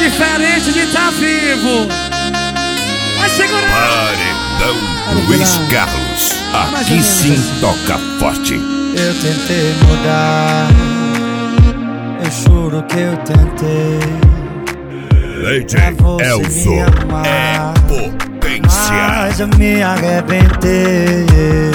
diferente de tá vivo. Vai segurar. Paredão Luiz Carlos. Aqui sim toca forte. Eu tentei mudar, eu juro que eu tentei. DJ Elzo é potência. Mas eu me arrebentei.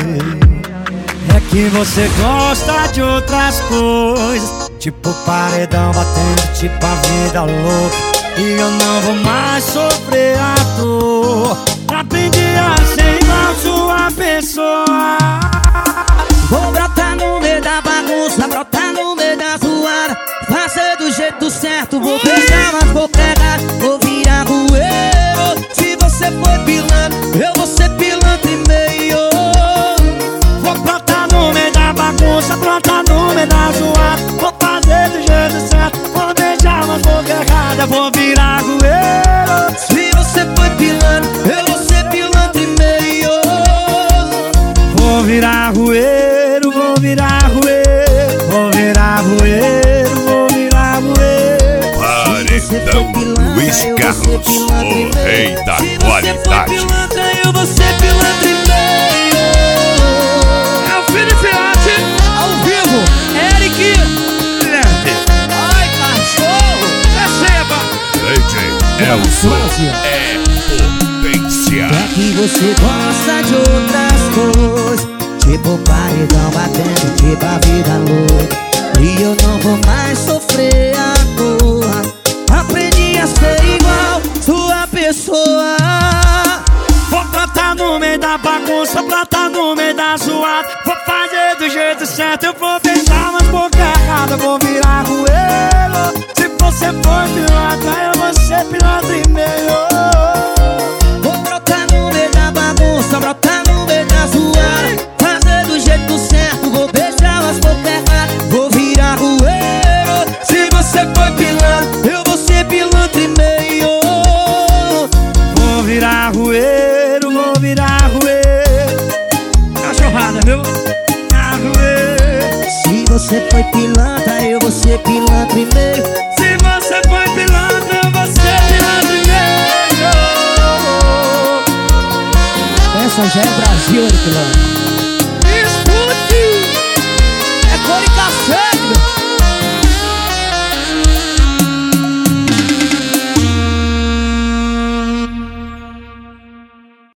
É que você gosta de outras coisas, tipo paredão batendo, tipo a vida louca. E eu não vou mais sofrer a dor. Aprendi a ser igual sua pessoa. Vou brotar no meio da bagunça, brotar no meio da zoada, fazer do jeito certo, vou beijar, mas vou pegar, vou virar rueiro. Se você foi pilantra, eu vou ser pilantra e meio. Vou brotar no meio da bagunça, brotar no meio da zoada, vou fazer do jeito certo, vou beijar, mas vou pegar, vou virar rueiro. Se você foi pilantra, eu vou ser pilantra e meio. Vou virar rueiro, vou virar rueiro, vou virar rueiro, vou virar rueiro. Paredão Luiz Carlos, o rei da qualidade. Se você foi pilantra, eu vou ser pilantra e meio. É o Felipe Arte, ao vivo. Eric. Ai, cachorro. Receba. DJ Elzo é potência. É que você gosta de outras coisas, tipo paredão batendo, tipo a vida louca. E eu não vou mais sofrer a dor. Aprendi a ser igual sua pessoa. Vou brotar no meio da bagunça, brotar no meio da zoada, vou fazer do jeito certo, eu vou beijar, mas boca errada, vou virar rueiro. Se você for pilantra, eu vou ser pilantra e meio. Vou brotar no meio da bagunça, brotar no meio da zoada, fazer do jeito certo, vou beijar, mas boca errada, vou virar rueiro. Se você foi pilantra, eu vou ser pilantra e meio. Vou virar rueiro, vou virar rueiro. Cachorrada, viu? Virar rueiro. Se você foi pilantra, eu vou ser pilantra e meio. Se você foi pilantra, eu vou ser pilantra e meio. Essa já é Brasil, pilantra.